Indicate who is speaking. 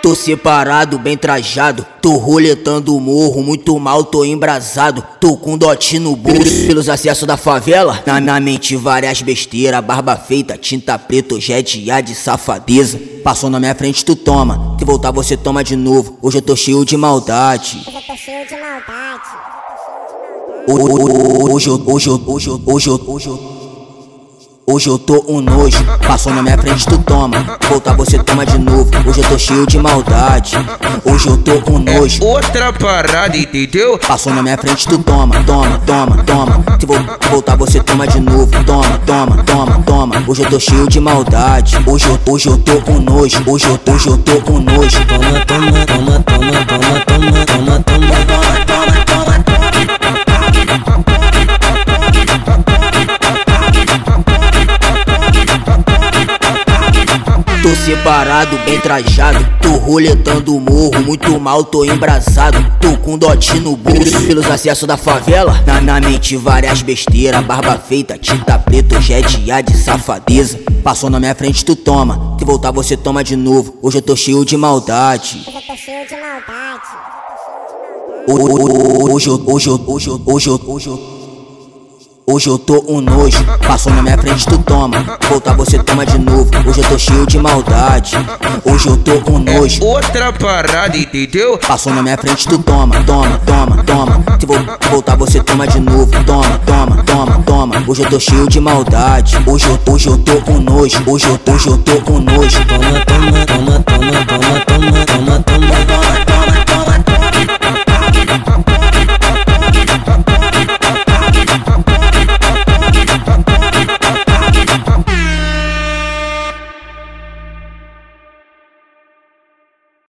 Speaker 1: Tô separado, bem trajado, tô roletando o morro, muito mal, tô embrasado. Tô com dote no bolso, pelos acessos da favela. Na mente várias besteiras, barba feita, tinta preta, hoje é dia de safadeza. Passou na minha frente, tu toma, se voltar você toma de novo. Hoje eu tô cheio de maldade. Hoje eu tô um nojo, passou na minha frente tu toma, voltar você toma de novo, hoje eu tô cheio de maldade. Hoje eu tô um nojo,
Speaker 2: outra parada, entendeu?
Speaker 1: Passou na minha frente tu toma, toma, toma, toma. Se voltar você toma de novo, toma, toma, toma, toma. Hoje eu tô cheio de maldade, hoje eu tô um nojo, hoje eu tô um nojo.
Speaker 3: Toma, toma, toma, toma, toma, toma, toma, toma, toma, toma, toma.
Speaker 1: Tô separado, bem trajado, tô roletando o morro, muito mal, tô embrasado. Tô com dote no bolso, pelos acessos da favela. Na mente várias besteiras, barba feita, tinta preta, hoje é dia de safadeza. Passou na minha frente tu toma, se voltar você toma de novo, hoje eu tô cheio de maldade. Hoje eu tô um nojo, passou na minha frente tu toma, voltar você toma de novo, hoje eu tô cheio de maldade. Hoje eu tô um nojo,
Speaker 2: outra parada, entendeu?
Speaker 1: Passou na minha frente tu toma, toma, toma, toma. Se voltar você toma de novo, toma, toma, toma, toma. Hoje eu tô cheio de maldade, hoje eu tô um nojo, hoje eu tô um nojo.
Speaker 3: Toma, toma, toma, toma, toma.